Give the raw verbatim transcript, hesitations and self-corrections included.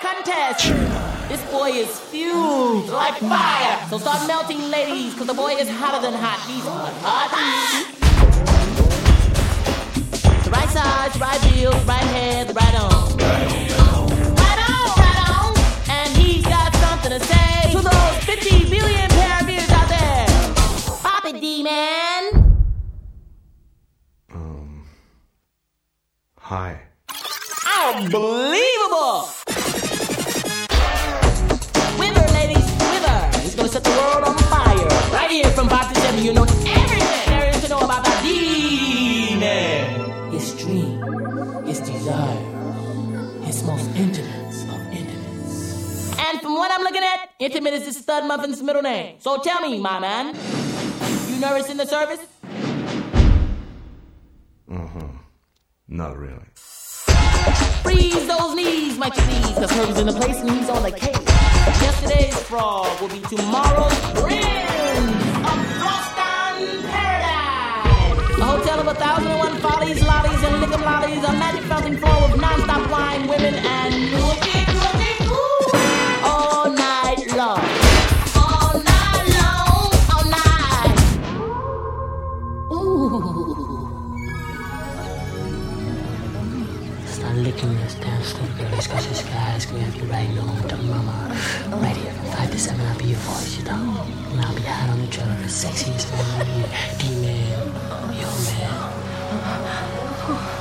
contest. This boy is fused like fire. So start melting, ladies, because the boy is hotter than hot. He's hot, hot. The right side, the right heel, the right head, the right arm. Right on, right on. And he's got something to say to those fifty billion pair of ears out there. Pop it, D-Man. Um. Hi. Unbelievable! Wither, ladies, wither. He's gonna set the world on fire. Right here from five to seven, you know everything there is to know about the D-Man. His dream, his desire, his most intimate of intimates. And from what I'm looking at, intimate is the stud muffin's middle name. So tell me, my man, you nervous in the service? Uh-huh. Not really. Freeze those knees, my please, cause Herb's in the place and he's on the case. Yesterday's frog will be tomorrow's prince of Froston Paradise. A hotel of a thousand and one follies, lollies, and liquor lollies. A magic fountain flow of non-stop wine, women, and looking, looking, ooh, all night long. All night long, all night. Ooh. Start licking this damn stupid girl. It's cause this guy's gonna have you right home to mama. Right here from five to seven, I'll be your voice, you know? And I'll be hot on the trailer, the sexiest man here. D-Man, yo man.